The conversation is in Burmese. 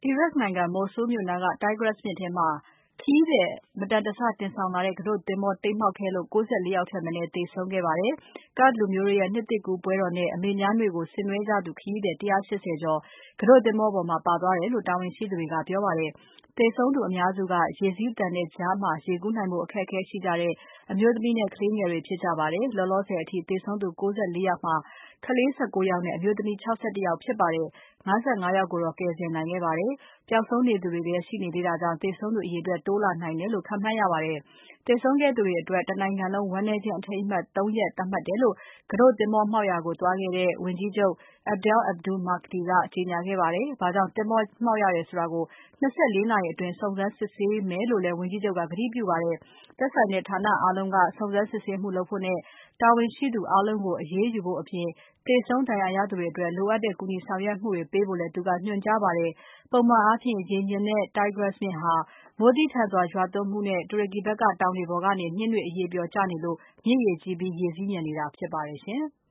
အီရတ်နိုင်ငံ Mosul မြို့နားက Tigris မြစ်ထဲမှာ ခရီးသည်မတန်တဆတင်ဆောင်လာတဲ့ ကူးတို့သင်္ဘောတိမ်းမှောက်ခဲ့လို့ ၉၄ ယောက်ထက်မနည်းသေဆုံးခဲ့ပါတယ်။ Kurd လူမျိုးတို့ရဲ့ နှစ်သစ်ကူးပွဲတော်နဲ့ အမေများနေ့ကို ဆင်နွဲကြသူ ခရီးသည် ၁၈၀ ကျော် ကူးတို့သင်္ဘောပေါ်မှာပါသွားတယ်လို့ တာဝန်ရှိသူတွေက ပြောပါတယ်။ သေဆုံးသူအများစုက ရေစီးသန်တဲ့ကြားမှာ ရေကူးနိုင်ဖို့ အခက်အခဲရှိကြတဲ့ အမျိုးသမီးနဲ့ ကလေးငယ်တွေဖြစ်ကြပါတယ်။ လောလောဆယ်အထိ သေဆုံးသူ ၉၄ ယောက်မှာ ကလေး ၁၉ ယောက်နဲ့ အမျိုးသမီး ၆၁ ယောက်ဖြစ်ပါတယ်။ ၅၅ ယောက်ကိုတော့ ကယ်ဆယ်နိုင်ခဲ့ပါတယ်။ ပျောက်ဆုံးနေသူတွေလည်း ရှိနေသေးတာကြောင့် သေဆုံးသူအရေအတွက် တိုးလာနိုင်တယ်လို့ ခန့်မှန်းရပါတယ်။ သေဆုံးခဲ့သူတွေအတွက် တနိုင်ငံလုံး ဝမ်းနည်းခြင်းအထိမ်းအမှတ် ၃ ရက်သတ်မှတ်တယ်လို့ ကူးတို့သင်္ဘောမှောက်ရာကိုသွားခဲ့တဲ့ ဝန်ကြီးချုပ် Adel Abdul Mahdi ကကြေညာခဲ့ပါတယ်။ ဘာကြောင့်သင်္ဘောမှောက်ရတယ်ဆိုတာကို ၂၄ နာရီအတွင်း စုံစမ်းစစ်ဆေးမယ်လို့လည်း ဝန်ကြီးချုပ်က ကတိပြုပါတယ်။ သက်ဆိုင်တဲ့ဌာနအားလုံးက စုံစမ်းစစ်ဆေးမှုလုပ်ဖို့နဲ့ တာဝန်ရှိသူအားလုံးကို အရေးယူဖို့အပြင် သေဆုံးဒဏ်ရာရသူတွေအတွက် လိုအပ်တဲ့ ကူညီဆောင်ရွက်မှုတွေပေးဖို့လည်း သူကညွှန်ကြားပါတယ်။ ပုံမှန်အားဖြင့် ရေငြိမ်တဲ့ Tigris မြစ်ဟာ မိုးသည်းထန်စွာရွာသွန်းမှုနဲ့ တူရကီဖက်က တောင်တွေပေါ်ကနေ မြစ်နွေ့အရည်ပျော်ကျနေလို့ မြစ်ရေကြီးပြီး ရေစီးမြန်နေတာဖြစ်ပါတယ်ရှင်။